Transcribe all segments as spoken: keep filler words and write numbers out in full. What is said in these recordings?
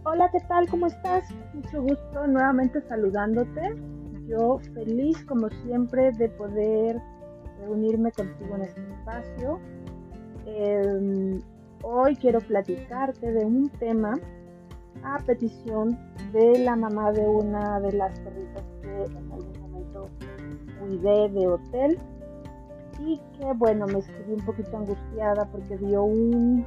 Hola, ¿qué tal? ¿Cómo estás? Mucho gusto nuevamente saludándote. Yo feliz como siempre de poder reunirme contigo en este espacio. Eh, Hoy quiero platicarte de un tema a petición de la mamá de una de las perritas que en algún momento cuidé de hotel y que bueno, me escribí un poquito angustiada porque vio un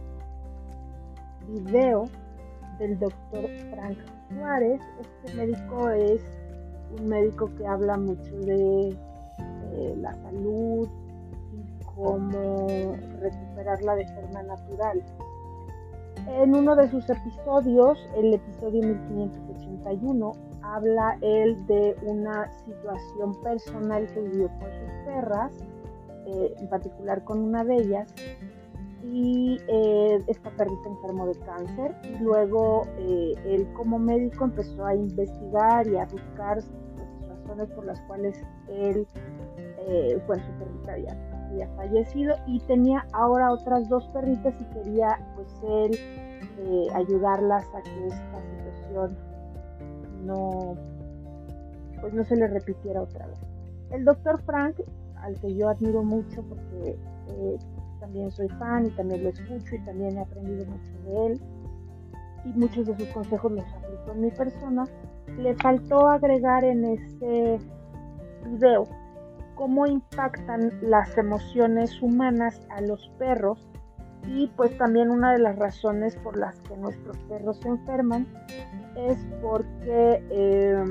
video del doctor Frank Suárez. Este médico es un médico que habla mucho de eh, la salud y cómo recuperarla de forma natural. En uno de sus episodios, el episodio mil quinientos ochenta y uno, habla él de una situación personal que vivió con sus perras, eh, en particular con una de ellas, y eh, esta perrita enfermó de cáncer y luego eh, él como médico empezó a investigar y a buscar las razones por las cuales él, eh, bueno, su perrita había, había fallecido y tenía ahora otras dos perritas y quería pues él eh, ayudarlas a que esta situación no, pues no se le repitiera otra vez. El doctor Frank, al que yo admiro mucho porque eh, también soy fan y también lo escucho y también he aprendido mucho de él y muchos de sus consejos los aplico en mi persona, le faltó agregar en ese video cómo impactan las emociones humanas a los perros y pues también una de las razones por las que nuestros perros se enferman es porque eh,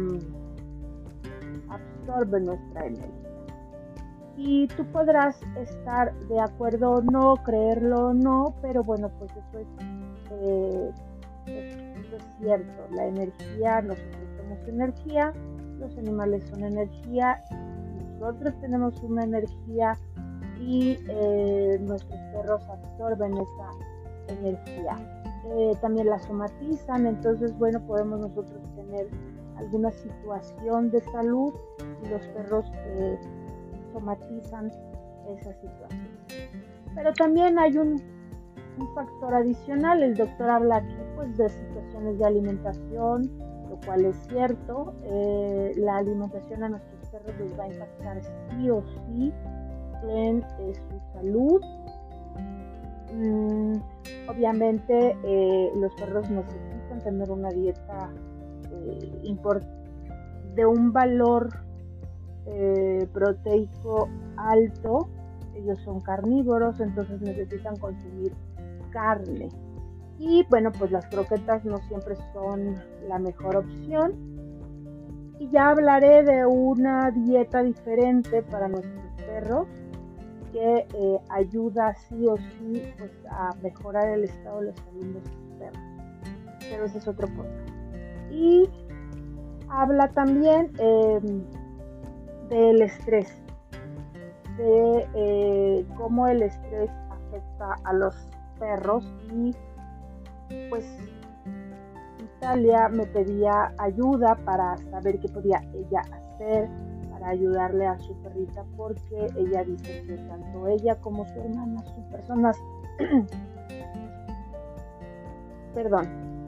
absorben nuestra energía. Y tú podrás estar de acuerdo o no, creerlo o no, pero bueno, pues eso es, eh, eso es cierto. La energía, nosotros somos energía, los animales son energía, nosotros tenemos una energía y eh, nuestros perros absorben esa energía. Eh, también la somatizan, entonces bueno, podemos nosotros tener alguna situación de salud y los perros eh, somatizan esa situación. Pero también hay un, un factor adicional. El doctor habla aquí pues de situaciones de alimentación, lo cual es cierto. Eh, la alimentación a nuestros perros les va a impactar sí o sí en eh, su salud. Mm, obviamente eh, los perros necesitan tener una dieta eh, import- de un valor Eh, proteico alto. Ellos son carnívoros, entonces necesitan consumir carne y bueno, pues las croquetas no siempre son la mejor opción y ya hablaré de una dieta diferente para nuestros perros que eh, ayuda sí o sí pues a mejorar el estado de la salud de sus perros, pero ese es otro podcast. Y habla también eh, del estrés, de eh, cómo el estrés afecta a los perros y pues Italia me pedía ayuda para saber qué podía ella hacer para ayudarle a su perrita porque ella dice que tanto ella como su hermana son personas perdón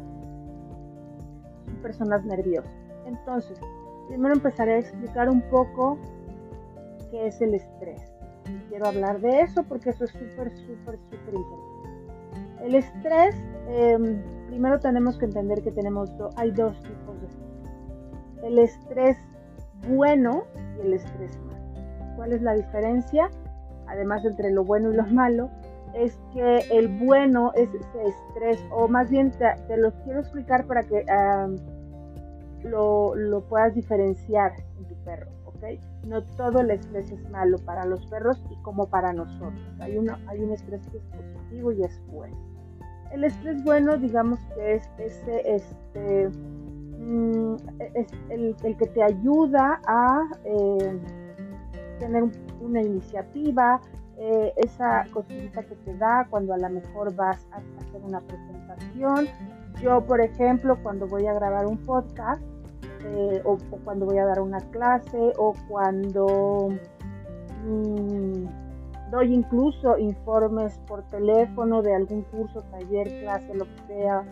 son personas nerviosas. Entonces primero empezaré a explicar un poco qué es el estrés. Y quiero hablar de eso porque eso es súper, súper, súper importante. El estrés, eh, primero tenemos que entender que tenemos do, hay dos tipos de estrés. El estrés bueno y el estrés malo. ¿Cuál es la diferencia? Además, entre lo bueno y lo malo, es que el bueno es ese estrés, o más bien te, te lo quiero explicar para que uh, Lo, lo puedas diferenciar en tu perro, ¿ok? No todo el estrés es malo para los perros y como para nosotros. Hay, una, hay un estrés que es positivo y es bueno. El estrés bueno, digamos que es ese, este, mm, es el, el que te ayuda a eh, tener una iniciativa, eh, esa cosita que te da cuando a lo mejor vas a hacer una presentación. Yo, por ejemplo, cuando voy a grabar un podcast, eh, o, o cuando voy a dar una clase, o cuando mmm, doy incluso informes por teléfono de algún curso, taller, clase, lo que sea,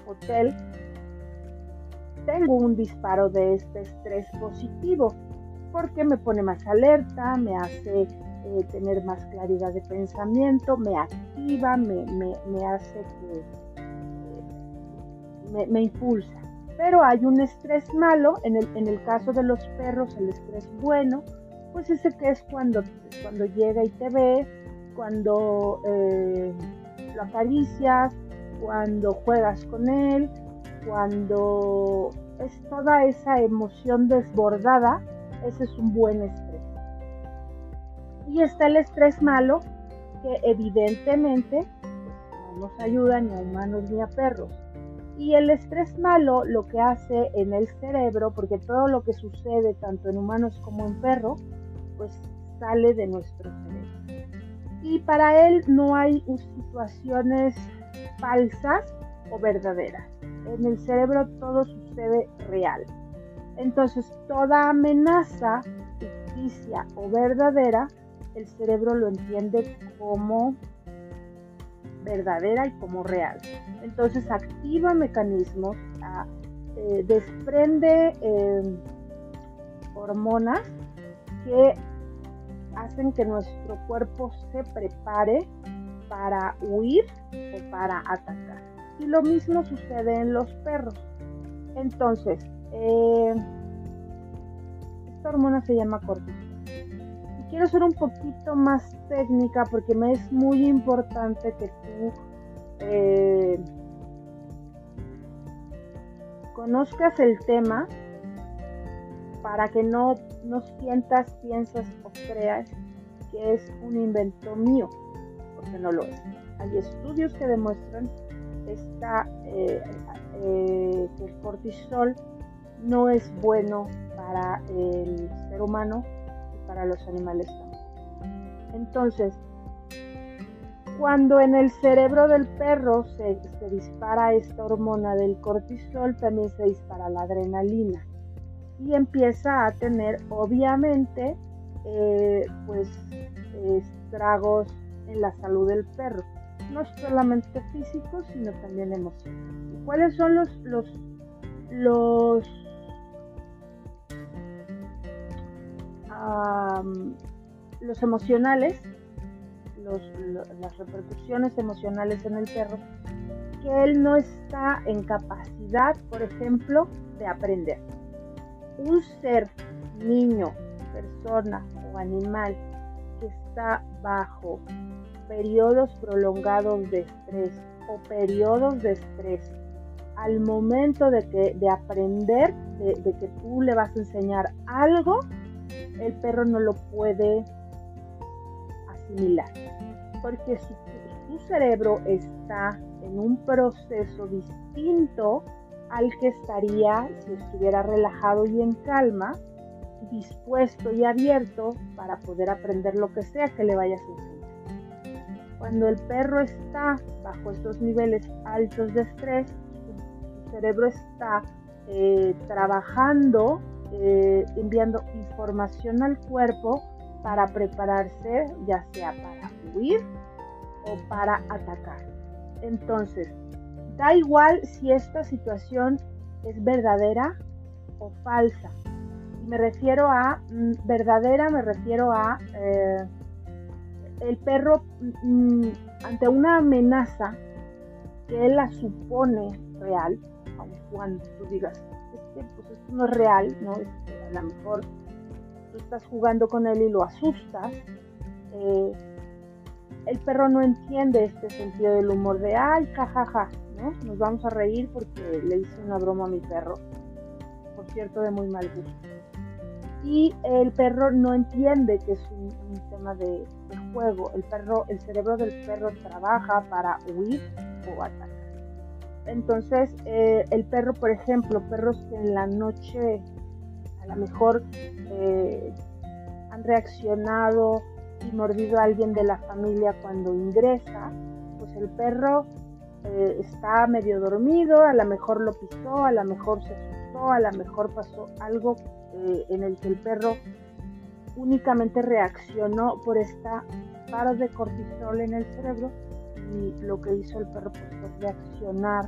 hotel, tengo un disparo de este estrés positivo, porque me pone más alerta, me hace eh, tener más claridad de pensamiento, me activa, me, me, me hace que eh, me, me impulsa. Pero hay un estrés malo, en el, en el caso de los perros, el estrés bueno, pues ese que es cuando, cuando llega y te ve, cuando eh, lo acaricias, cuando juegas con él, cuando es toda esa emoción desbordada, ese es un buen estrés. Y está el estrés malo, que evidentemente pues, no nos ayuda ni a humanos ni a perros. Y el estrés malo lo que hace en el cerebro, porque todo lo que sucede tanto en humanos como en perros, pues sale de nuestro cerebro. Y para él no hay situaciones falsas o verdaderas. En el cerebro todo sucede real. Entonces, toda amenaza ficticia o verdadera, el cerebro lo entiende como verdadera y como real. Entonces, activa mecanismos, a, eh, desprende eh, hormonas que hacen que nuestro cuerpo se prepare para huir o para atacar. Y lo mismo sucede en los perros. Entonces, eh, esta hormona se llama cortisol. Y quiero ser un poquito más técnica porque me es muy importante que tú eh, conozcas el tema para que no, no sientas, piensas o creas que es un invento mío, porque no lo es. Hay estudios que demuestran esta, eh, eh, que el cortisol no es bueno para el ser humano y para los animales también. Entonces, cuando en el cerebro del perro se, se dispara esta hormona del cortisol, también se dispara la adrenalina y empieza a tener obviamente eh, pues estragos en la salud del perro, no solamente físicos sino también emocionales. ¿Cuáles son los los los um, los emocionales, los, los, las repercusiones emocionales en el perro? Que él no está en capacidad, por ejemplo, de aprender. Un ser, niño, persona o animal que está bajo periodos prolongados de estrés o periodos de estrés, al momento de, que, de aprender, de, de que tú le vas a enseñar algo, el perro no lo puede asimilar, porque su, su cerebro está en un proceso distinto al que estaría si estuviera relajado y en calma, dispuesto y abierto para poder aprender lo que sea que le vayas a enseñar. Cuando el perro está bajo estos niveles altos de estrés, su cerebro está eh, trabajando, eh, enviando información al cuerpo para prepararse, ya sea para huir o para atacar. Entonces, da igual si esta situación es verdadera o falsa. Me refiero a mm, verdadera, me refiero a eh, el perro mm, ante una amenaza que él la supone real, aun cuando tú digas, es que pues esto no es real, ¿no? Es que a lo mejor tú estás jugando con él y lo asustas. Eh, el perro no entiende este sentido del humor de ay, jajaja, ¿no? Nos vamos a reír porque le hice una broma a mi perro, por cierto, de muy mal gusto. Y el perro no entiende que es un, un tema de, de juego. El perro, el cerebro del perro trabaja para huir o atacar. Entonces, eh, el perro, por ejemplo, perros que en la noche a lo mejor eh, han reaccionado y mordido a alguien de la familia cuando ingresa, pues el perro eh, está medio dormido, a lo mejor lo pisó, a lo mejor se asustó, a lo mejor pasó algo eh, en el que el perro únicamente reaccionó por esta disparo de cortisol en el cerebro, y lo que hizo el perro pues, fue reaccionar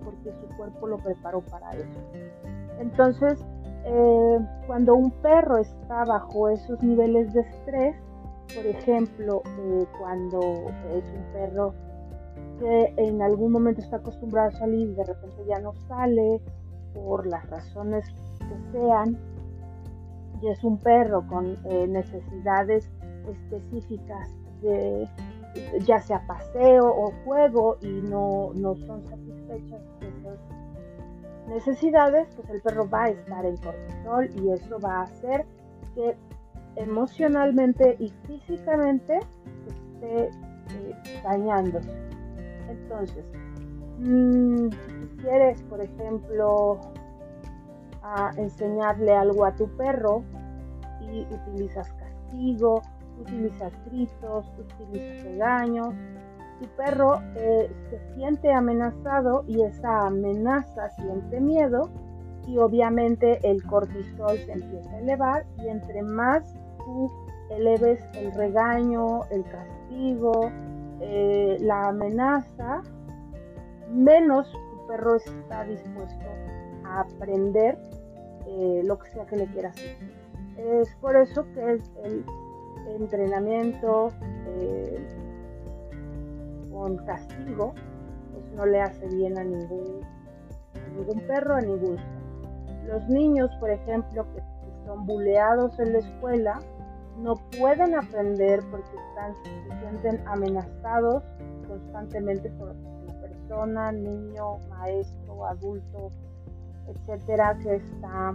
porque su cuerpo lo preparó para eso. Entonces, eh, cuando un perro está bajo esos niveles de estrés, por ejemplo, eh, cuando es un perro que en algún momento está acostumbrado a salir y de repente ya no sale por las razones que sean, y es un perro con eh, necesidades específicas de ya sea paseo o juego y no, no son satisfechas esas necesidades, pues el perro va a estar en cortisol y eso va a hacer que emocionalmente y físicamente esté eh, dañándose. Entonces, mmm, si quieres, por ejemplo, a enseñarle algo a tu perro y utilizas castigo, utilizas gritos, utilizas regaños, tu perro eh, se siente amenazado y esa amenaza siente miedo y obviamente el cortisol se empieza a elevar y entre más tú eleves el regaño, el castigo, eh, la amenaza, menos tu perro está dispuesto a aprender eh, lo que sea que le quieras hacer. Es por eso que es el entrenamiento eh, con castigo pues no le hace bien a ningún, a ningún perro, a ningún ser. Los niños, por ejemplo, que son buleados en la escuela, no pueden aprender porque están, se sienten amenazados constantemente por la persona, niño, maestro, adulto, etcétera, que está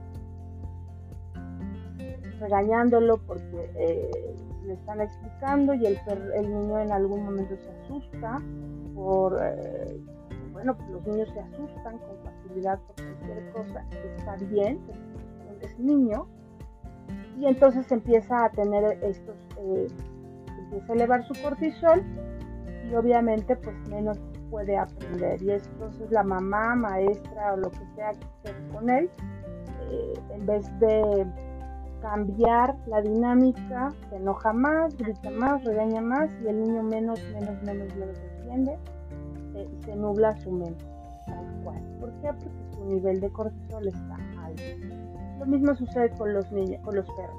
regañándolo porque eh, le están explicando y el, el niño en algún momento se asusta por, eh, bueno, pues los niños se asustan con facilidad por cualquier cosa, está bien, es niño, y entonces empieza a tener estos, eh, empieza a elevar su cortisol y obviamente pues menos puede aprender, y entonces la mamá, maestra o lo que sea que esté con él, eh, en vez de cambiar la dinámica, se enoja más, grita más, regaña más y el niño menos, menos, menos, menos entiende eh, y se nubla su mente, tal cual. ¿Por qué? Porque su nivel de cortisol está alto. Lo mismo sucede con los niños, con los perros.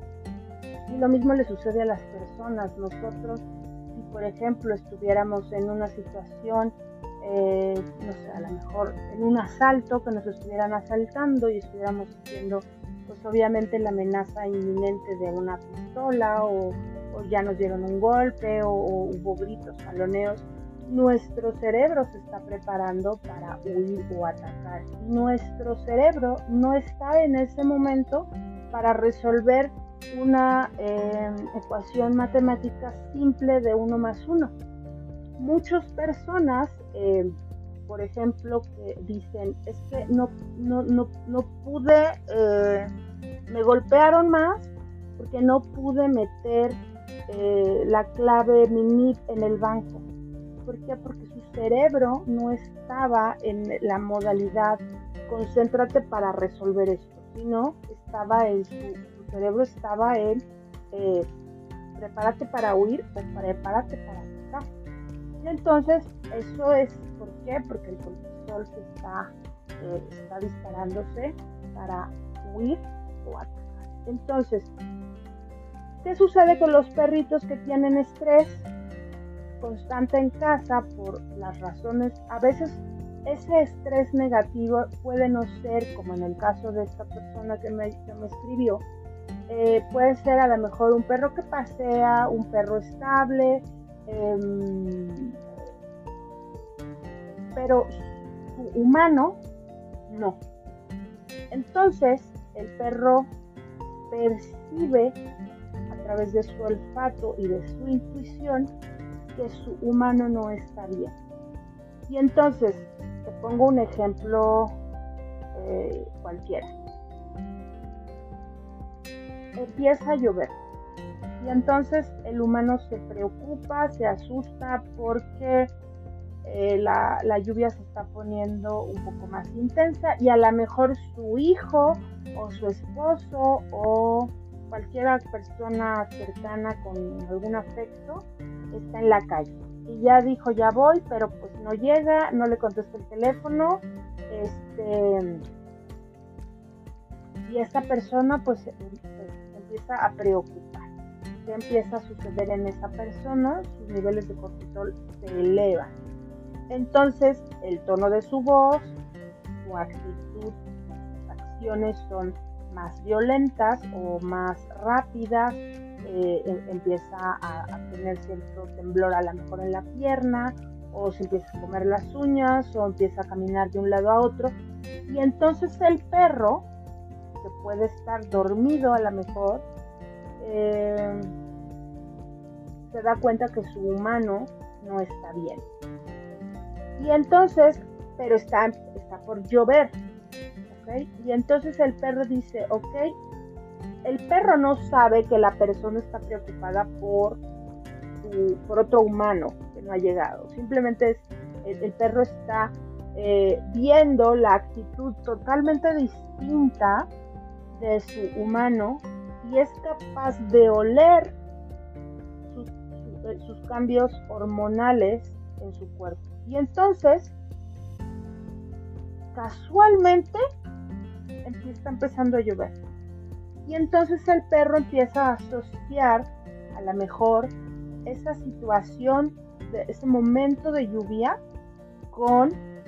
Y lo mismo le sucede a las personas. Nosotros, si por ejemplo estuviéramos en una situación, eh, no sé, a lo mejor en un asalto, que nos estuvieran asaltando y estuviéramos sintiendo pues obviamente la amenaza inminente de una pistola o, o ya nos dieron un golpe o, o hubo gritos, jaloneos, nuestro cerebro se está preparando para huir o atacar. Nuestro cerebro no está en ese momento para resolver una eh, ecuación matemática simple de uno más uno. Muchas personas eh, por ejemplo, que dicen, es que no, no, no, no pude, eh, me golpearon más porque no pude meter eh, la clave mi N I P en el banco. ¿Por qué? Porque su cerebro no estaba en la modalidad concéntrate para resolver esto, sino estaba en su, su cerebro estaba en eh, prepárate para huir o prepárate para atacar. Y entonces eso es, ¿por qué? Porque el cortisol se está, eh, está disparándose para huir o atacar. Entonces, ¿qué sucede con los perritos que tienen estrés constante en casa por las razones? A veces ese estrés negativo puede no ser, como en el caso de esta persona que me, que me escribió, eh, puede ser a lo mejor un perro que pasea, un perro estable, eh, pero su humano no. Entonces el perro percibe a través de su olfato y de su intuición que su humano no está bien. Y entonces te pongo un ejemplo eh, cualquiera. Empieza a llover y entonces el humano se preocupa, se asusta porque eh, la, la lluvia se está poniendo un poco más intensa y a lo mejor su hijo o su esposo o cualquier persona cercana con algún afecto está en la calle. y ya dijo ya voy, pero pues no llega, no le contesta el teléfono, este, y esta persona pues se, se empieza a preocupar. ¿Qué empieza a suceder en esa persona? Sus niveles de cortisol se elevan. Entonces el tono de su voz, su actitud, sus acciones son más violentas o más rápidas, eh, em, empieza a, a tener cierto temblor a lo mejor en la pierna, o se empieza a comer las uñas, o empieza a caminar de un lado a otro, y entonces el perro, que puede estar dormido a lo mejor, eh, se da cuenta que su humano no está bien. Y entonces, pero está, está por llover, ¿ok? Y entonces el perro dice, ok, el perro no sabe que la persona está preocupada por, su, por otro humano que no ha llegado. Simplemente es, el, el perro está eh, viendo la actitud totalmente distinta de su humano y es capaz de oler sus, sus, sus cambios hormonales en su cuerpo. Y entonces, casualmente, está empezando a llover. Y entonces el perro empieza a asociar a lo mejor esa situación, de ese momento de lluvia con,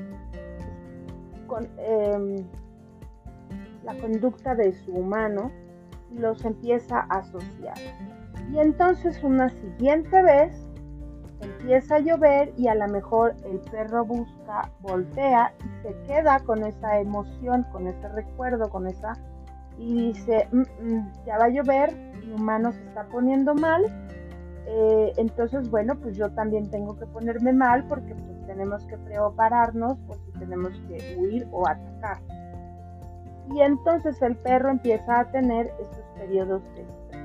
con eh, la conducta de su humano, y los empieza a asociar. Y entonces una siguiente vez empieza a llover y a lo mejor el perro busca, voltea y se queda con esa emoción, con ese recuerdo, con esa, y dice, mm, mm, ya va a llover, mi humano se está poniendo mal, eh, entonces bueno, pues yo también tengo que ponerme mal porque pues tenemos que prepararnos por si tenemos que huir o atacar. Y entonces el perro empieza a tener estos periodos de estrés.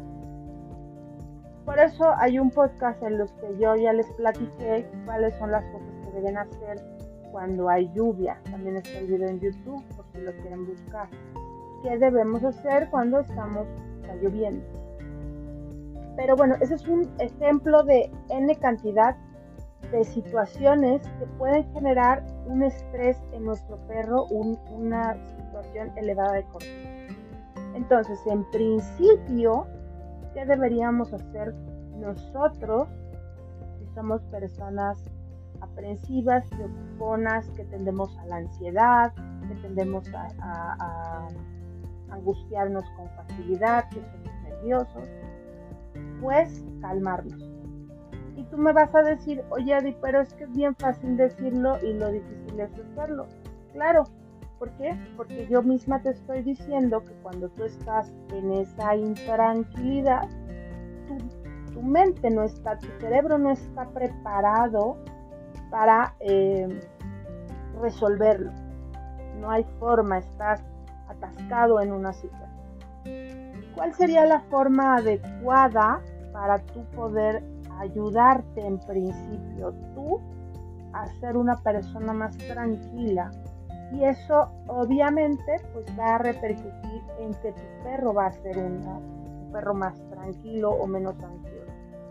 Por eso hay un podcast en los que yo ya les platiqué cuáles son las cosas que deben hacer cuando hay lluvia. También está el video en YouTube por si lo quieren buscar. ¿Qué debemos hacer cuando estamos está lloviendo? Pero bueno, ese es un ejemplo de N cantidad de situaciones que pueden generar un estrés en nuestro perro, un, una situación elevada de cortisol. Entonces, en principio, ¿qué deberíamos hacer nosotros si somos personas aprensivas, preocuponas, que tendemos a la ansiedad, que tendemos a, a, a angustiarnos con facilidad, que somos nerviosos? Pues calmarnos. Y tú me vas a decir, oye Adi, pero es que es bien fácil decirlo y lo difícil es hacerlo. Claro, ¿por qué? Porque yo misma te estoy diciendo que cuando tú estás en esa intranquilidad, tu, tu mente no está, tu cerebro no está preparado para eh, resolverlo. No hay forma, estás atascado en una situación. ¿Cuál sería la forma adecuada para tú poder ayudarte en principio tú a ser una persona más tranquila? Y eso obviamente pues va a repercutir en que tu perro va a ser una, un perro más tranquilo o menos ansioso.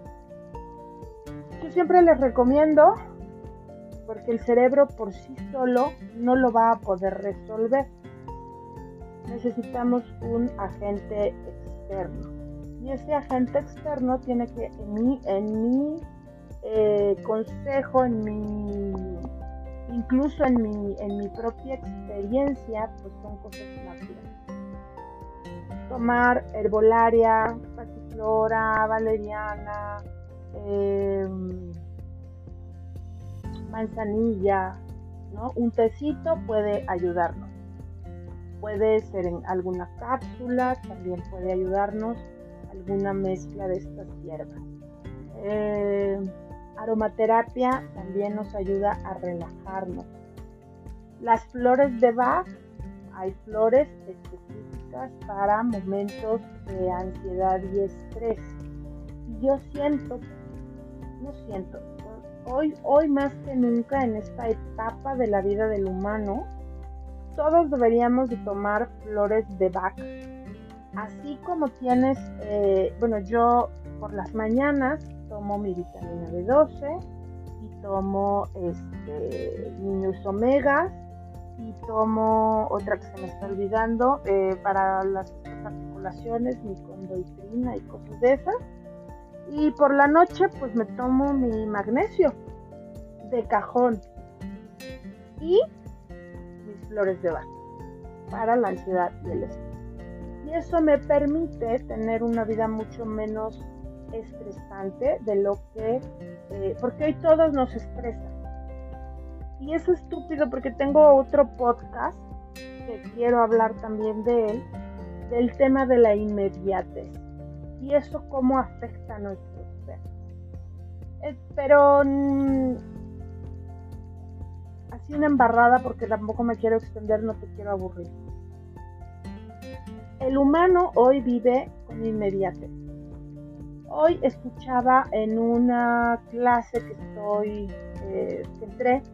Yo siempre les recomiendo, porque el cerebro por sí solo no lo va a poder resolver. Necesitamos un agente externo. Y ese agente externo tiene que, en mi, en mi eh, consejo, en mi, incluso en mi, en mi propia experiencia, pues son cosas naturales. Tomar herbolaria, pasiflora, valeriana, eh, manzanilla, ¿no? Un tecito puede ayudarnos. Puede ser en alguna cápsula, también puede ayudarnos alguna mezcla de estas hierbas. Eh, aromaterapia también nos ayuda a relajarnos. Las flores de Bach, hay flores específicas para momentos de ansiedad y estrés. Y yo siento, no siento, hoy, hoy más que nunca en esta etapa de la vida del humano, todos deberíamos de tomar flores de Bach. Así como tienes, eh, bueno, yo por las mañanas tomo tomo mi vitamina B doce y tomo este, mis omegas y tomo otra que se me está olvidando eh, para las articulaciones, mi condoitrina y cosas de esas. Y por la noche pues me tomo mi magnesio de cajón y mis flores de Bach para la ansiedad y el estrés. Y eso me permite tener una vida mucho menos estresante de lo que, eh, porque hoy todos nos estresan. Y es estúpido porque tengo otro podcast que quiero hablar también de él, del tema de la inmediatez y eso cómo afecta a nuestros perros. Eh, pero mmm, así una embarrada porque tampoco me quiero extender, no te quiero aburrir. El humano hoy vive con inmediatez. Hoy escuchaba en una clase que estoy, eh, que entré,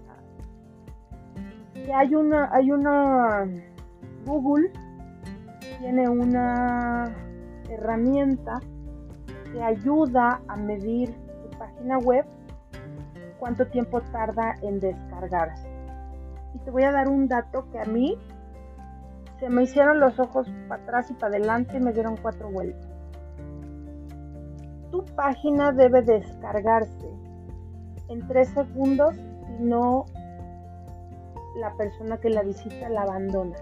que hay una, hay una, Google tiene una herramienta que ayuda a medir tu página web, cuánto tiempo tarda en descargarse. Y te voy a dar un dato que a mí se me hicieron los ojos para atrás y para adelante y me dieron cuatro vueltas. Tu página debe descargarse en tres segundos, si no la persona que la visita la abandona.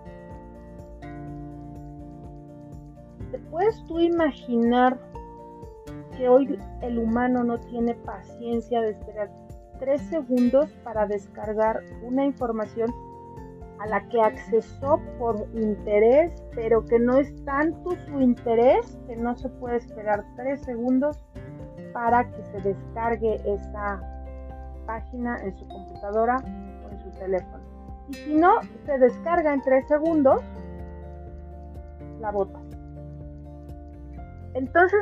¿Te puedes tú imaginar que hoy el humano no tiene paciencia de esperar tres segundos para descargar una información a la que accesó por interés, pero que no es tanto su interés que no se puede esperar tres segundos para que se descargue esa página en su computadora o en su teléfono? Y si no se descarga en tres segundos, la bota. Entonces,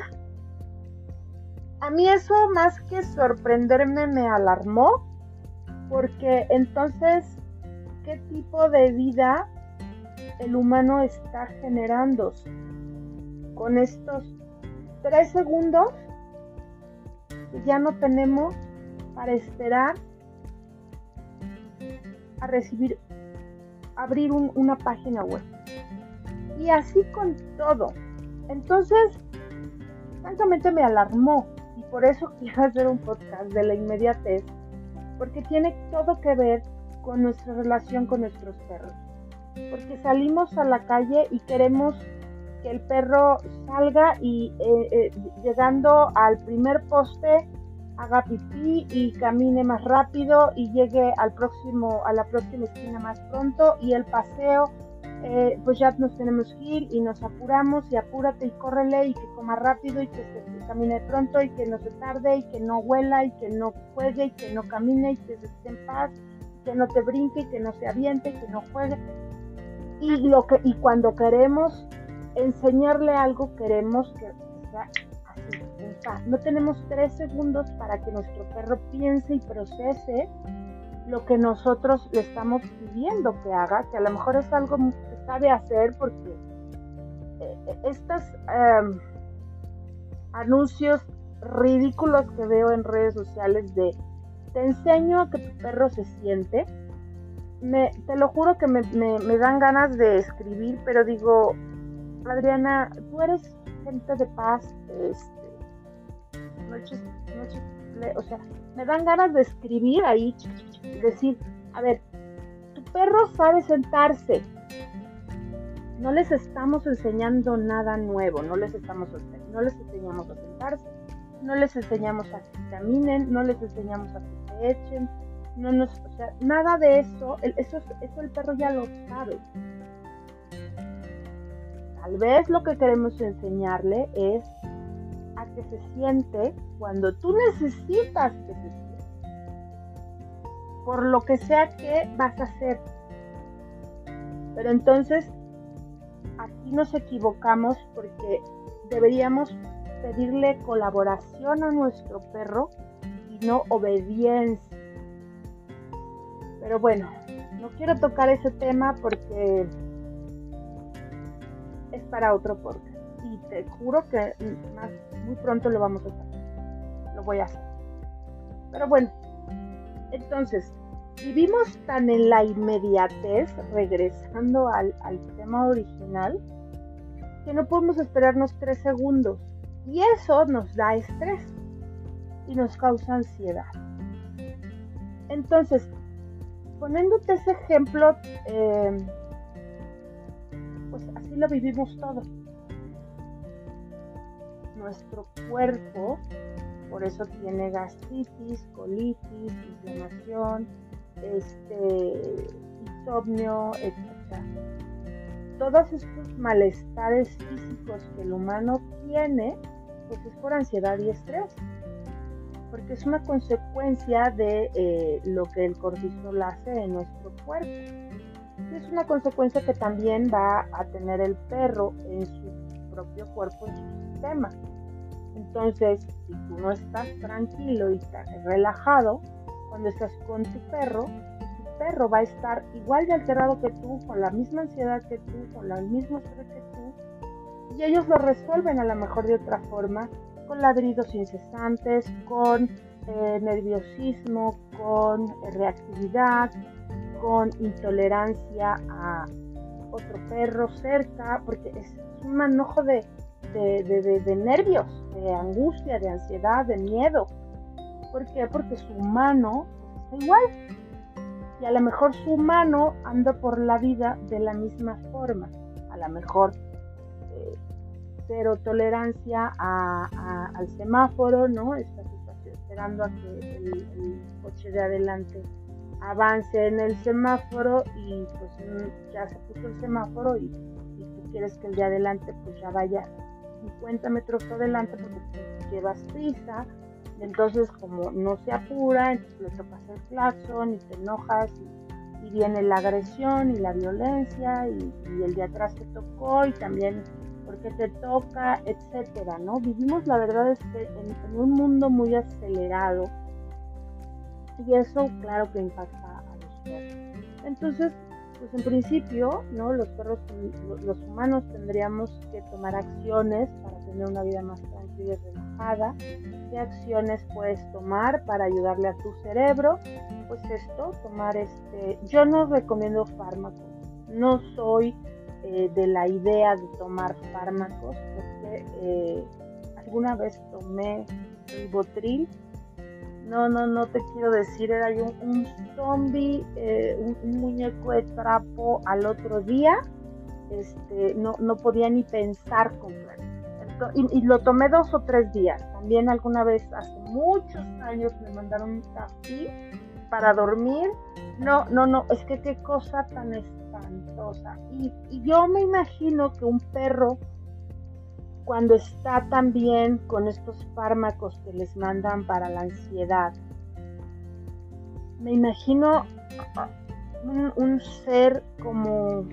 a mí eso más que sorprenderme me alarmó, porque entonces, ¿qué tipo de vida el humano está generando con estos tres segundos que ya no tenemos para esperar a recibir, abrir un, una página web? Y así con todo. Entonces, francamente me alarmó y por eso quiero hacer un podcast de la inmediatez, porque tiene todo que ver con nuestra relación con nuestros perros. Porque salimos a la calle y queremos que el perro salga y eh, eh, llegando al primer poste haga pipí y camine más rápido y llegue al próximo, a la próxima esquina más pronto, y el paseo eh, pues ya nos tenemos que ir y nos apuramos y apúrate y córrele y que coma rápido y que se camine pronto y que no se tarde y que no huela y que no juegue y que no camine y que se esté en paz, que no te brinque y que no se aviente y que no juegue. Y, lo que, y cuando queremos enseñarle algo, queremos que sea así. O sea, no tenemos tres segundos para que nuestro perro piense y procese lo que nosotros le estamos pidiendo que haga, que a lo mejor es algo que sabe hacer, porque eh, estos eh, anuncios ridículos que veo en redes sociales de te enseño a que tu perro se siente, me, te lo juro que me, me, me dan ganas de escribir, pero digo, Adriana, tú eres gente de paz, este, noches, noches, o sea, me dan ganas de escribir ahí, decir, a ver, tu perro sabe sentarse, no les estamos enseñando nada nuevo, no les estamos no les enseñamos a sentarse, no les enseñamos a que caminen, no les enseñamos a que se echen, no nos, o sea, nada de eso, el, eso, eso el perro ya lo sabe. Tal vez lo que queremos enseñarle es a que se siente cuando tú necesitas que se siente, por lo que sea que vas a hacer. Pero entonces aquí nos equivocamos, porque deberíamos pedirle colaboración a nuestro perro y no obediencia. Pero bueno, no quiero tocar ese tema porque es para otro podcast y te juro que más, muy pronto lo vamos a hacer. voy a hacer. Pero bueno, entonces, vivimos tan en la inmediatez, regresando al, al tema original, que no podemos esperarnos tres segundos. Y eso nos da estrés y nos causa ansiedad. Entonces, poniéndote ese ejemplo, eh, pues así lo vivimos todos. Nuestro cuerpo, por eso tiene gastritis, colitis, inflamación, este, insomnio, etcétera. Todos estos malestares físicos que el humano tiene, pues es por ansiedad y estrés, porque es una consecuencia de eh, lo que el cortisol hace en nuestro cuerpo. Y es una consecuencia que también va a tener el perro en su propio cuerpo, en su sistema. Entonces, si tú no estás tranquilo y estás relajado, cuando estás con tu perro, tu perro va a estar igual de alterado que tú, con la misma ansiedad que tú, con el mismo estrés que tú, y ellos lo resuelven a lo mejor de otra forma, con ladridos incesantes, con eh, nerviosismo, con eh, reactividad, con intolerancia a otro perro cerca, porque es un manojo de, de, de, de, de nervios, de angustia, de ansiedad, de miedo. ¿Por qué? Porque su mano está igual. Y a lo mejor su mano anda por la vida de la misma forma. A lo mejor eh, cero tolerancia a, a, al semáforo, ¿no? Está esperando a que el, el coche de adelante avance en el semáforo y pues ya se puso el semáforo y, y tú quieres que el de adelante pues ya vaya cincuenta metros adelante porque tú llevas prisa. Entonces, como no se apura, entonces le tocas el claxon y te enojas y, y viene la agresión y la violencia y, y el de atrás te tocó y también porque te toca, etcétera, ¿no? Vivimos, la verdad es que en, en un mundo muy acelerado y eso, claro que impacta a los perros. Entonces, pues en principio, ¿no? Los perros, los humanos tendríamos que tomar acciones para tener una vida más tranquila y relajada. ¿Qué acciones puedes tomar para ayudarle a tu cerebro? Pues esto, tomar este... Yo no recomiendo fármacos. No soy eh, de la idea de tomar fármacos porque eh, alguna vez tomé Rivotril. No, no, no te quiero decir, era yo un, un zombie, eh, un, un muñeco de trapo al otro día. Este, no, no podía ni pensar con claridad. Y, y lo tomé dos o tres días. También alguna vez, hace muchos años, me mandaron un café para dormir. No, no, no, es que qué cosa tan espantosa. Y, y yo me imagino que un perro, cuando está también con estos fármacos que les mandan para la ansiedad, me imagino un, un ser como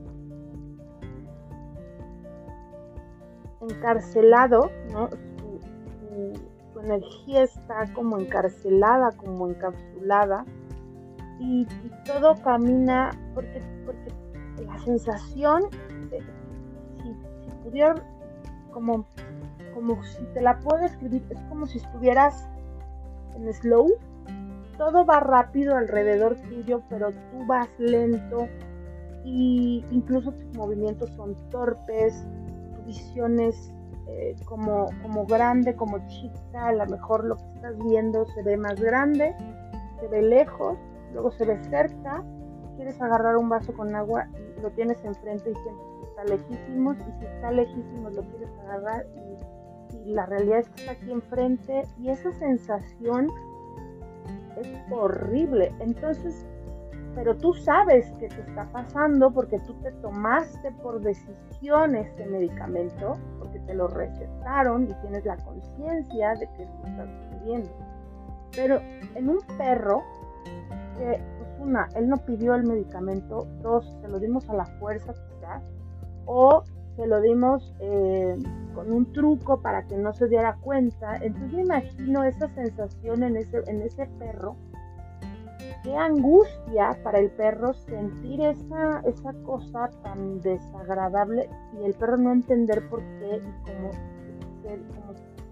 encarcelado, ¿no? Su, su, su energía está como encarcelada, como encapsulada, y, y todo camina, porque, porque la sensación, de, si, si pudiera, como, como si te la puedo describir, es como si estuvieras en slow, todo va rápido alrededor tuyo, pero tú vas lento, y incluso tus movimientos son torpes, tu visión es eh, como, como grande, como chica, a lo mejor lo que estás viendo se ve más grande, se ve lejos, luego se ve cerca, quieres agarrar un vaso con agua y lo tienes enfrente y sientes que está lejísimos, y si está lejísimos lo quieres agarrar y, y la realidad es que está aquí enfrente, y esa sensación es horrible. Entonces, pero tú sabes que te está pasando porque tú te tomaste por decisión este medicamento, porque te lo recetaron y tienes la conciencia de que esto está sucediendo. Pero en un perro, que pues una, él no pidió el medicamento, dos, se lo dimos a la fuerza quizás, o se lo dimos eh, con un truco para que no se diera cuenta. Entonces me imagino esa sensación en ese, en ese perro. Qué angustia para el perro sentir esa, esa cosa tan desagradable y el perro no entender por qué y cómo, cómo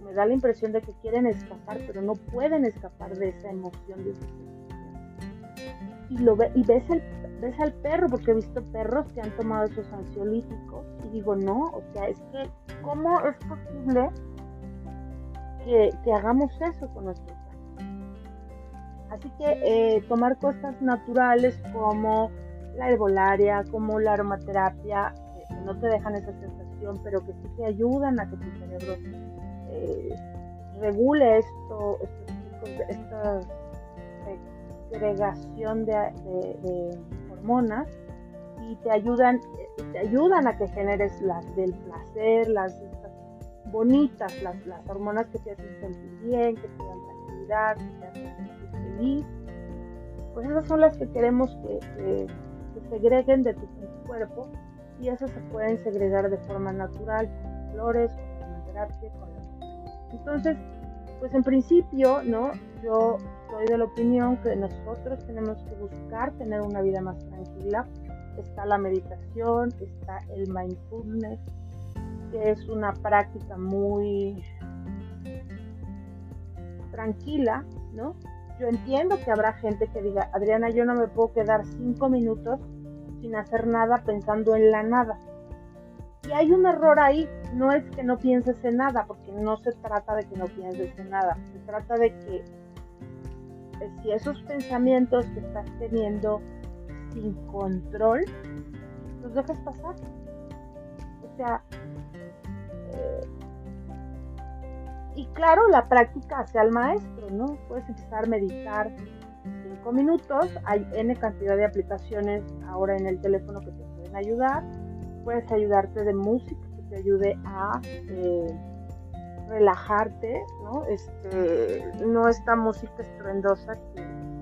me da la impresión de que quieren escapar, pero no pueden escapar de esa emoción, de esa sensación. Y, lo ve, y ves, el, ves al perro, porque he visto perros que han tomado esos ansiolíticos, y digo, no, o sea, es que, ¿cómo es posible que, que hagamos eso con nuestros perros? Así que eh, tomar cosas naturales como la herbolaria, como la aromaterapia, eh, que no te dejan esa sensación, pero que sí te ayudan a que tu cerebro eh, regule esto, estos, esta segregación de, de, de hormonas, y te ayudan, te ayudan a que generes las del placer, las estas bonitas, las, las hormonas que te hacen sentir bien, que te dan tranquilidad, que te hacen sentir feliz. Pues esas son las que queremos que, que, que segreguen de tu, de tu cuerpo, y esas se pueden segregar de forma natural, con flores, con aromaterapia, con la... Entonces, pues en principio, ¿no? Yo soy de la opinión que nosotros tenemos que buscar tener una vida más tranquila. Está la meditación, está el mindfulness, que es una práctica muy tranquila, ¿no? Yo entiendo que habrá gente que diga, Adriana, yo no me puedo quedar cinco minutos sin hacer nada pensando en la nada. Y hay un error ahí, no es que no pienses en nada, porque no se trata de que no pienses en nada, se trata de que si esos pensamientos que estás teniendo sin control, los dejes pasar. O sea, eh, y claro, la práctica hace al maestro, ¿no? Puedes empezar a meditar cinco minutos, hay N cantidad de aplicaciones ahora en el teléfono que te pueden ayudar. Puedes ayudarte de música que te ayude a eh, relajarte, ¿no? Este, no esta música estruendosa que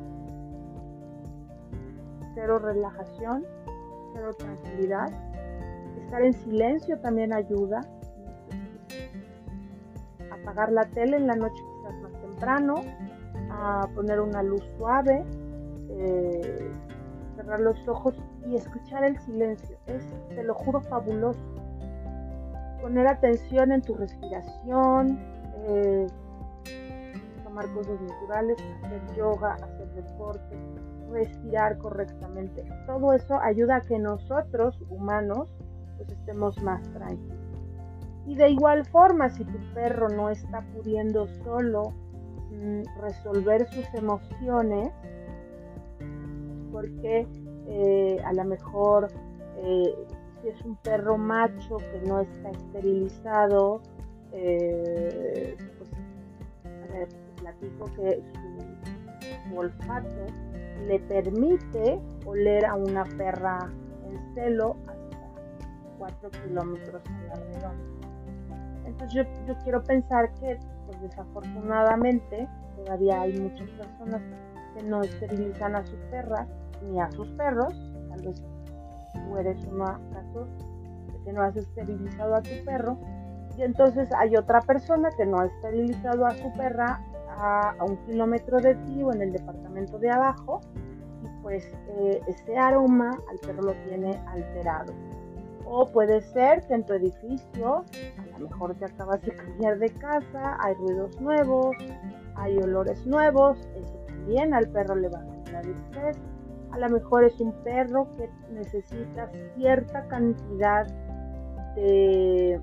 cero relajación, cero tranquilidad. Estar en silencio también ayuda. Apagar la tele en la noche quizás más temprano, a poner una luz suave, eh, cerrar los ojos y escuchar el silencio. Es, te lo juro, fabuloso. Poner atención en tu respiración, eh, tomar cosas naturales, hacer yoga, hacer deporte, respirar correctamente. Todo eso ayuda a que nosotros, humanos, pues estemos más tranquilos. Y de igual forma, si tu perro no está pudiendo solo mmm, resolver sus emociones, porque eh, a lo mejor eh, si es un perro macho que no está esterilizado, eh, pues a ver, te platico que su, su olfato le permite oler a una perra en celo hasta cuatro kilómetros a la redonda. Entonces yo, yo quiero pensar que pues desafortunadamente todavía hay muchas personas que no esterilizan a sus perras ni a sus perros. Tal vez tú eres uno acaso de que no has esterilizado a tu perro, y entonces hay otra persona que no ha esterilizado a su perra a, a un kilómetro de ti o en el departamento de abajo, y pues eh, ese aroma al perro lo tiene alterado. O puede ser que en tu edificio a lo mejor te acabas de cambiar de casa, hay ruidos nuevos, hay olores nuevos, eso también al perro le va a generar estrés. A lo mejor es un perro que necesita cierta cantidad de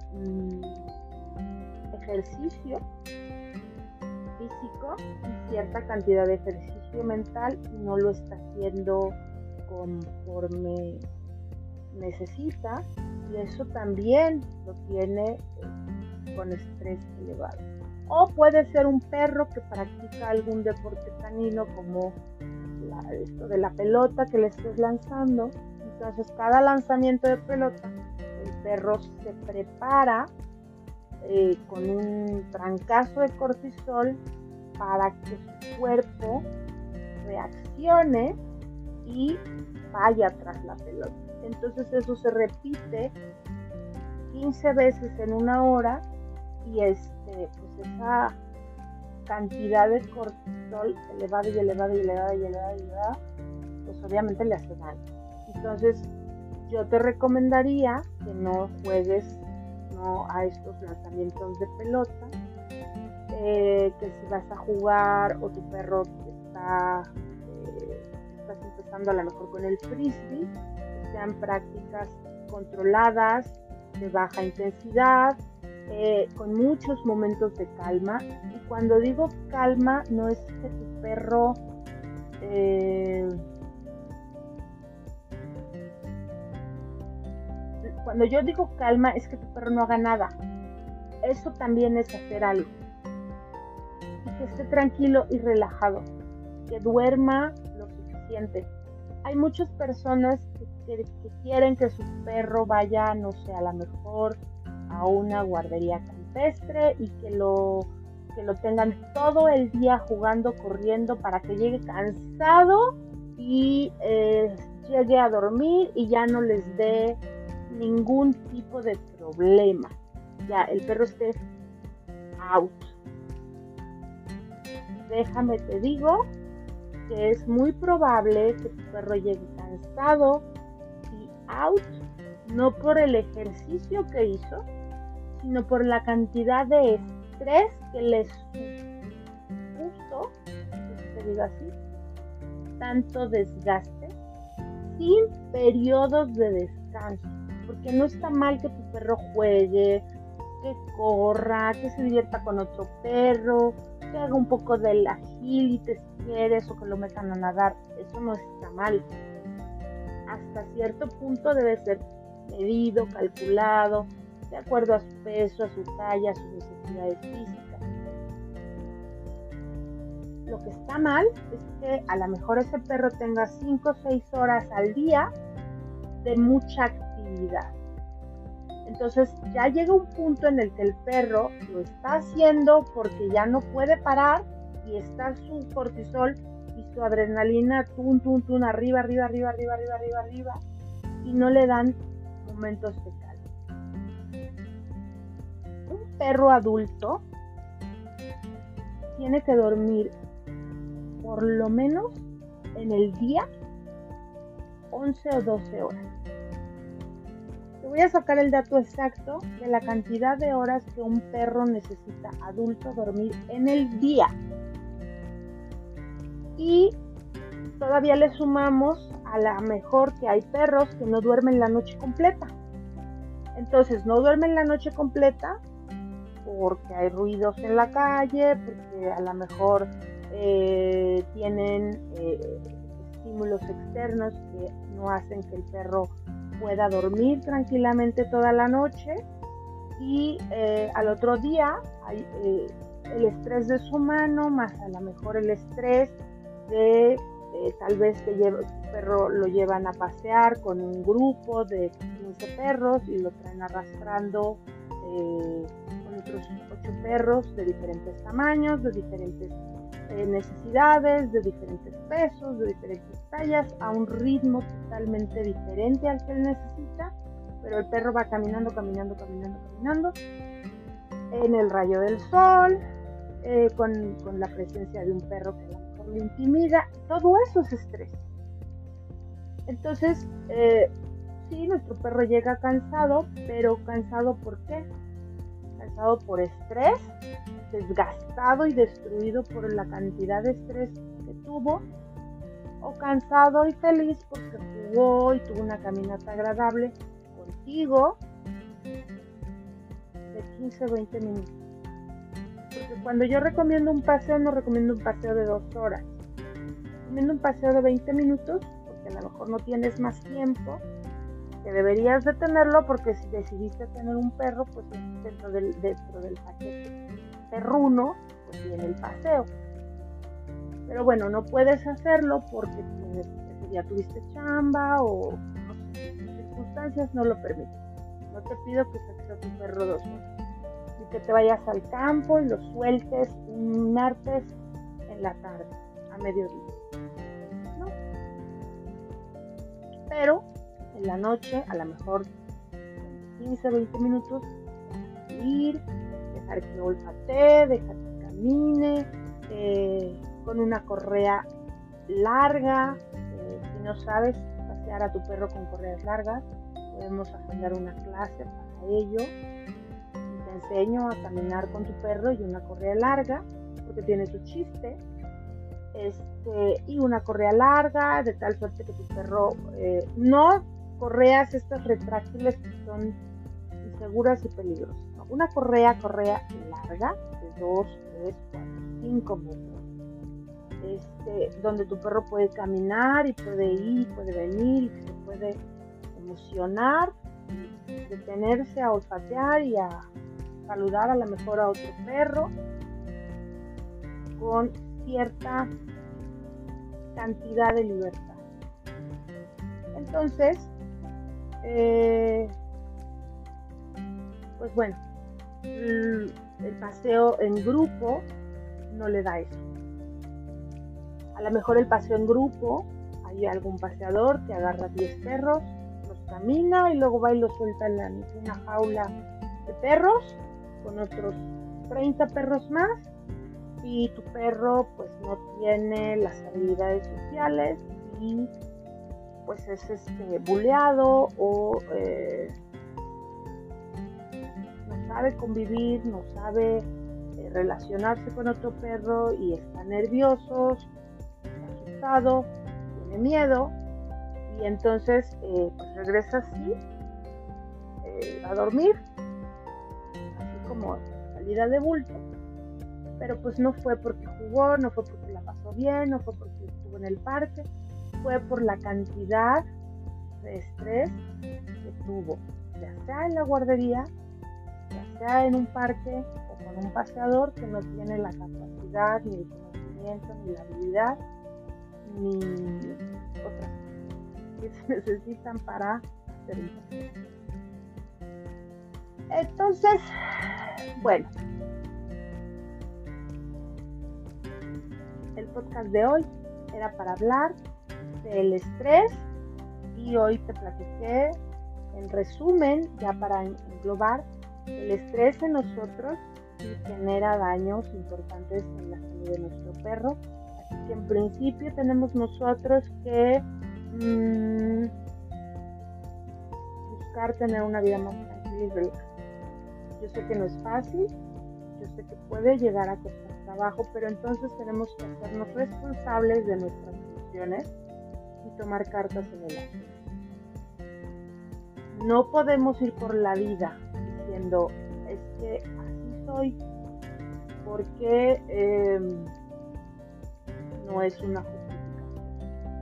mmm, ejercicio físico y cierta cantidad de ejercicio mental, y no lo está haciendo conforme necesita, y eso también lo tiene eh, con estrés elevado. O puede ser un perro que practica algún deporte canino, como la, esto de la pelota que le estés lanzando. Entonces cada lanzamiento de pelota el perro se prepara eh, con un trancazo de cortisol para que su cuerpo reaccione y vaya tras la pelota. Entonces eso se repite quince veces en una hora, y este, pues esa cantidad de cortisol elevada y elevada y elevada y elevada y elevada, pues obviamente le hace daño. Entonces yo te recomendaría que no juegues no a estos lanzamientos de pelota, eh, que si vas a jugar o tu perro está, eh, estás empezando a lo mejor con el frisbee, que sean prácticas controladas, de baja intensidad, eh, con muchos momentos de calma. Y cuando digo calma, no es que tu perro eh, cuando yo digo calma es que tu perro no haga nada. Eso también es hacer algo. Y que esté tranquilo y relajado, que duerma lo suficiente. Hay muchas personas que, que, que quieren que su perro vaya, no sé, a lo mejor a una guardería campestre y que lo, que lo tengan todo el día jugando, corriendo, para que llegue cansado y eh, llegue a dormir y ya no les dé ningún tipo de problema. Ya el perro esté out. Déjame te digo que es muy probable que tu perro llegue cansado y out, no por el ejercicio que hizo, sino por la cantidad de estrés que les puso, que se diga así, tanto desgaste, sin periodos de descanso. Porque no está mal que tu perro juegue, que corra, que se divierta con otro perro, que haga un poco del agility si quieres, o que lo metan a nadar. Eso no está mal. Hasta cierto punto debe ser medido, calculado, de acuerdo a su peso, a su talla, a sus necesidades físicas. Lo que está mal es que a lo mejor ese perro tenga cinco o seis horas al día de mucha actividad. Entonces ya llega un punto en el que el perro lo está haciendo porque ya no puede parar y está su cortisol y su adrenalina tun, tun, tun, arriba, arriba, arriba, arriba, arriba, arriba, arriba, y no le dan momentos de calma. Un perro adulto tiene que dormir por lo menos en el día once o doce horas. Te voy a sacar el dato exacto de la cantidad de horas que un perro necesita adulto dormir en el día. Y todavía le sumamos a la mejor que hay perros que no duermen la noche completa. Entonces no duermen la noche completa porque hay ruidos en la calle, porque a lo mejor eh, tienen eh, estímulos externos que no hacen que el perro pueda dormir tranquilamente toda la noche, y eh, al otro día hay eh, el estrés de su mano, más a lo mejor el estrés de eh, tal vez que lleva, su perro lo llevan a pasear con un grupo de quince perros y lo traen arrastrando eh, con otros ocho perros de diferentes tamaños, de diferentes eh, necesidades, de diferentes pesos, de diferentes tallas, a un ritmo totalmente diferente al que él necesita, pero el perro va caminando, caminando, caminando, caminando en el rayo del sol, eh, con, con la presencia de un perro que a lo mejor lo intimida. Todo eso es estrés. Entonces, eh, sí, nuestro perro llega cansado, pero ¿cansado por qué? Cansado por estrés, desgastado y destruido por la cantidad de estrés que tuvo, o cansado y feliz porque jugó y tuvo una caminata agradable contigo de quince o veinte minutos. Porque cuando yo recomiendo un paseo, no recomiendo un paseo de dos horas. Recomiendo un paseo de veinte minutos porque a lo mejor no tienes más tiempo, que deberías de tenerlo porque si decidiste tener un perro, pues dentro del, dentro del paquete perruno, pues viene el paseo. Pero bueno, no puedes hacerlo porque tienes, ya tuviste chamba o no sé, tus circunstancias no lo permiten. No te pido que saques a tu perro dos horas, ni que te vayas al campo y lo sueltes un martes en la tarde, a mediodía. No. Pero en la noche, a lo mejor quince o veinte minutos, ir, dejar que olfatee, dejar que camine, eh, con una correa larga. Eh, si no sabes pasear a tu perro con correas largas, podemos agendar una clase para ello. enseño a caminar con tu perro y una correa larga, porque tiene su chiste, este, y una correa larga, de tal suerte que tu perro, eh, no correas estas retráctiles que son inseguras y peligrosas, ¿no? Una correa, correa larga, de dos, tres, cuatro, cinco metros, este, donde tu perro puede caminar y puede ir, puede venir, y se puede emocionar, detenerse a olfatear y a saludar a lo mejor a otro perro con cierta cantidad de libertad. Entonces, eh, pues bueno, el paseo en grupo no le da eso. A lo mejor el paseo en grupo, hay algún paseador que agarra diez perros, los camina y luego va y los suelta en, la, en una jaula de perros con otros treinta perros más, y tu perro pues no tiene las habilidades sociales y pues es este buleado o eh, no sabe convivir, no sabe eh, relacionarse con otro perro y está nervioso, está asustado, tiene miedo, y entonces eh, pues regresa así eh, a dormir, así como salida de bulto, pero pues no fue porque jugó, no fue porque la pasó bien, no fue porque estuvo en el parque, fue por la cantidad de estrés que tuvo, ya sea en la guardería, ya sea en un parque o con un paseador que no tiene la capacidad, ni el conocimiento, ni la habilidad, ni otras cosas que se necesitan para hacer un paseo. Entonces, bueno, el podcast de hoy era para hablar del estrés, y hoy te platiqué en resumen, ya para englobar, el estrés en nosotros y genera daños importantes en la salud de nuestro perro. Así que en principio tenemos nosotros que mmm, buscar tener una vida más tranquila y relajada. Yo sé que no es fácil, yo sé que puede llegar a costar trabajo, pero entonces tenemos que hacernos responsables de nuestras emociones y tomar cartas en el asunto. No podemos ir por la vida diciendo, es que así soy, porque eh, no es una justificación.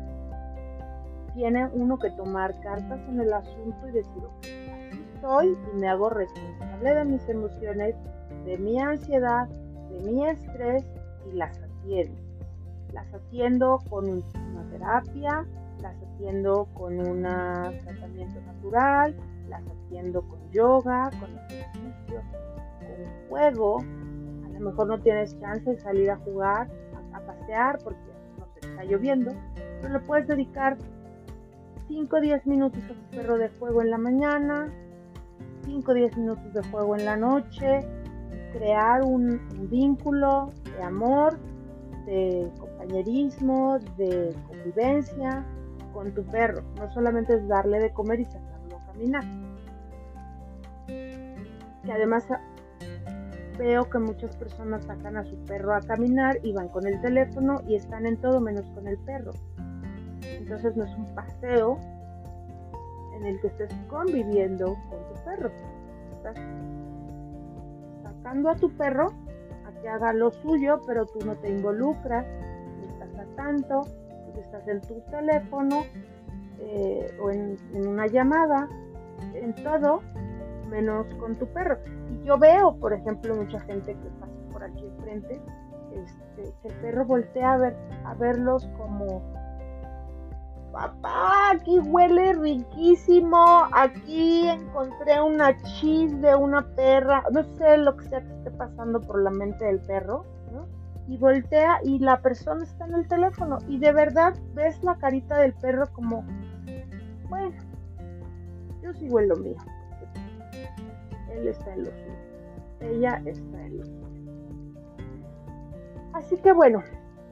Tiene uno que tomar cartas en el asunto y decir, ok, así soy y me hago responsable de mis emociones, de mi ansiedad, de mi estrés, y las atiendo. Las atiendo con una terapia, las atiendo con un tratamiento natural, las atiendo con yoga, con ejercicio, con juego. A lo mejor no tienes chance de salir a jugar, a, a pasear porque no se está lloviendo, pero le puedes dedicar cinco o diez minutos a tu perro de juego en la mañana, cinco o diez minutos de juego en la noche, crear un, un vínculo de amor, de compañerismo, de convivencia con tu perro. No solamente es darle de comer y sacarlo a caminar. Que además veo que muchas personas sacan a su perro a caminar y van con el teléfono y están en todo menos con el perro. Entonces no es un paseo en el que estés conviviendo con tu perro. Estás sacando a tu perro a que haga lo suyo, pero tú no te involucras, no estás al tanto, tú estás en tu teléfono eh, o en, en una llamada, en todo menos con tu perro. Y yo veo, por ejemplo, mucha gente que pasa por aquí enfrente, este, que el perro voltea a ver a verlos como, papá, aquí huele riquísimo, aquí encontré una cheese de una perra, no sé lo que sea que esté pasando por la mente del perro, ¿no? Y voltea y la persona está en el teléfono y de verdad ves la carita del perro como, bueno, yo sigo en lo mío, él está en lo suyo, ella está en lo suyo. Así que bueno,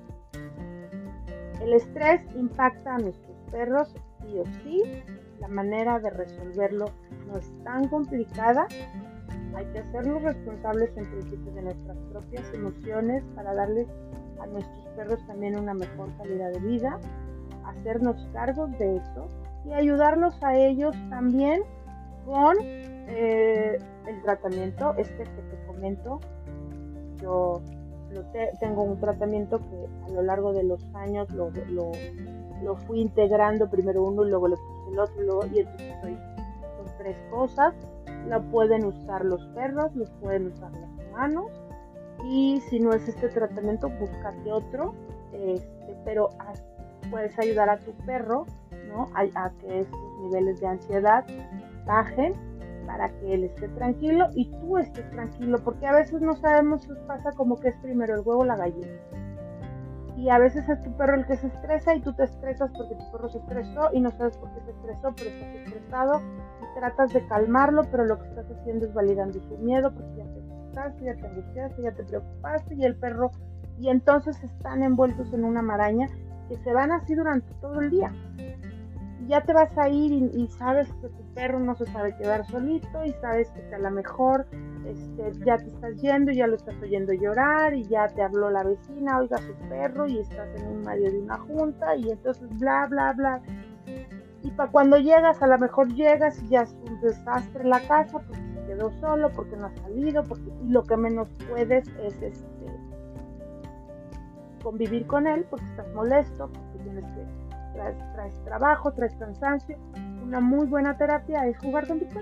el estrés impacta a nuestros perros sí o sí. La manera de resolverlo no es tan complicada, Hay que hacernos responsables en principio de nuestras propias emociones para darles a nuestros perros también una mejor calidad de vida, hacernos cargos de eso y ayudarlos a ellos también con eh, el tratamiento este que te comento. Yo lo te, tengo un tratamiento que a lo largo de los años lo, lo, lo fui integrando, primero uno y luego le puse el otro, y, luego, y entonces estoy con tres cosas. Lo pueden usar los perros, los pueden usar los humanos, y si no es este tratamiento, búscate otro, este, pero a, puedes ayudar a tu perro, ¿no? a, a que estos niveles de ansiedad bajen, para que él esté tranquilo y tú estés tranquilo, porque a veces no sabemos qué pasa, como que es primero el huevo o la gallina. Y a veces es tu perro el que se estresa y tú te estresas porque tu perro se estresó y no sabes por qué se estresó, pero estás estresado y tratas de calmarlo, pero lo que estás haciendo es validando su miedo, porque ya te asustaste, ya te angustiaste, ya te preocupaste, y el perro, y entonces están envueltos en una maraña que se van así durante todo el día. Y ya te vas a ir y, y sabes que tu perro no se sabe quedar solito, y sabes que a lo mejor este, ya te estás yendo y ya lo estás oyendo llorar, y ya te habló la vecina, oiga su perro, y estás en un medio de una junta, y entonces bla bla bla. Y para cuando llegas, a lo mejor llegas y ya es un desastre en la casa porque se quedó solo, porque no ha salido, porque y lo que menos puedes es este convivir con él, porque estás molesto, porque tienes que traes, traes trabajo, traes cansancio. Una muy buena terapia es jugar con tu perro.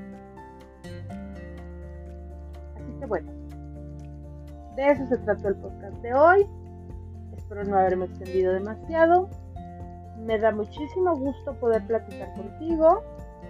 Así que bueno, de eso se trató el podcast de hoy. Espero no haberme extendido demasiado. Me da muchísimo gusto poder platicar contigo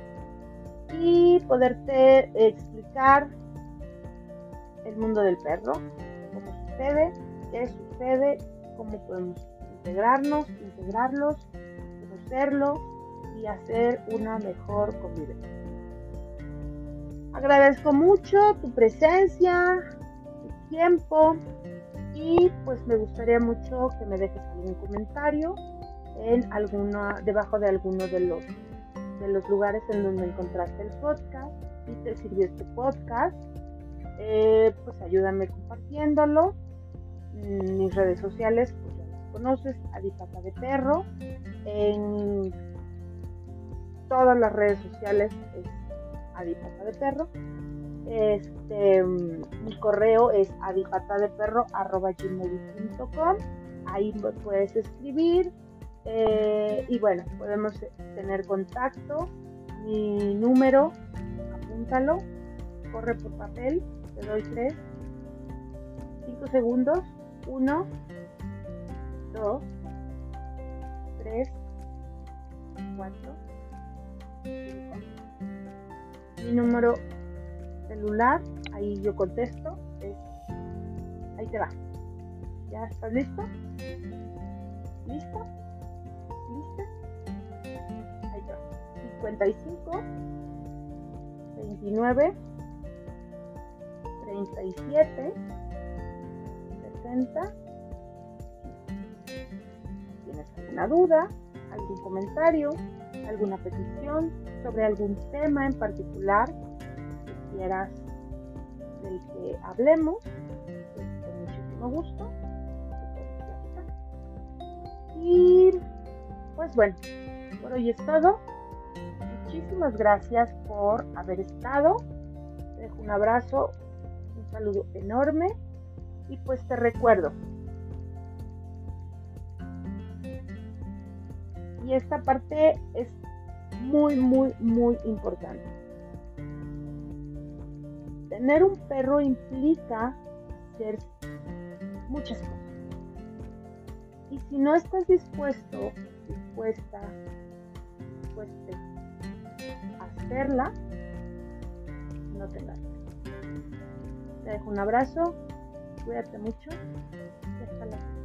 y poderte explicar el mundo del perro, cómo sucede, qué sucede, cómo podemos integrarnos, integrarlos, conocerlos y hacer una mejor convivencia. Agradezco mucho tu presencia, tu tiempo, y pues me gustaría mucho que me dejes algún comentario en alguna, debajo de alguno de los, de los lugares en donde encontraste el podcast. Si te sirvió este podcast, eh, pues ayúdame compartiéndolo. Mis redes sociales, pues ya las conoces, Adipata de Perro. En todas las redes sociales es Adipata de Perro. Este, mi correo es adipatadeperro arroba gmail punto com. Ahí me puedes escribir. Eh, y bueno, podemos tener contacto. Mi número, apúntalo, corre por papel, te doy tres, cinco segundos, uno, dos, tres, cuatro, cinco. Mi número celular, ahí yo contesto, es, ahí te va. ¿Ya estás listo? ¿Listo? ¿Lista? Ahí va. cincuenta y cinco, veintinueve, treinta y siete, sesenta. ¿Tienes alguna duda, algún comentario, alguna petición sobre algún tema en particular que quieras del que hablemos? Pues con muchísimo gusto. Y pues bueno, por hoy es todo. Muchísimas gracias por haber estado. Te dejo un abrazo, un saludo enorme, y pues te recuerdo, y esta parte es muy muy muy importante. Tener un perro implica hacer muchas cosas. Y si no estás dispuesto, dispuesta, dispuesta a hacerla, no te engañes. Te dejo un abrazo, cuídate mucho y hasta la próxima.